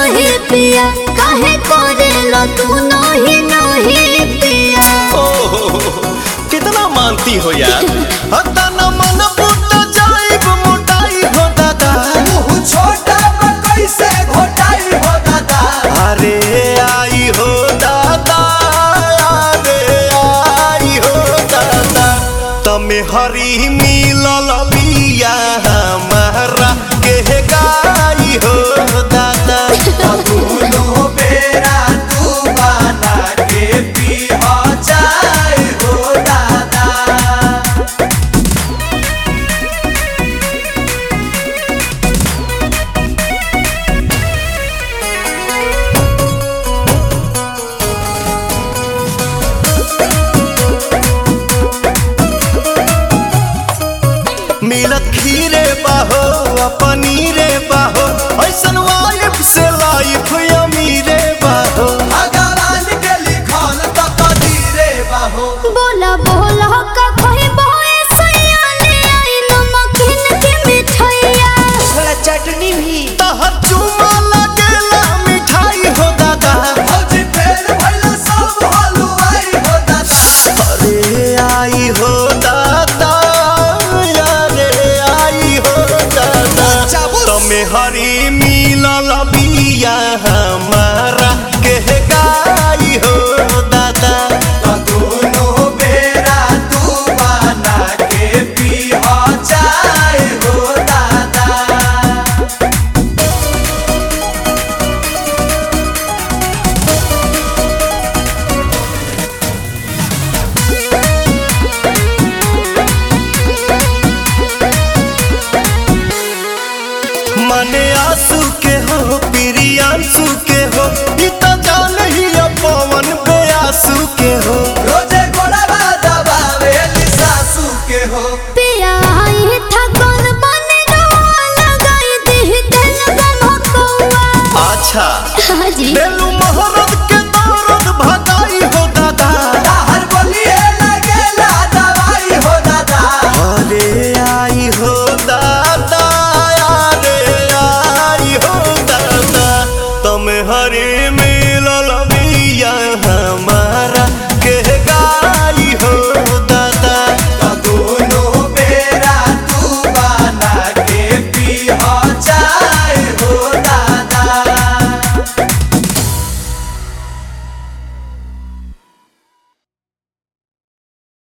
रहे पिया काहे करेला तू नहीं नहीं पिया। कितना मानती हो यार। हता न मन फूट जाइब मोटाई हो दादा। मुँह छोटा कैसे घोटाई हो दादा। अरे आई हो दादा, अरे आई हो दादा, तमे हरी मी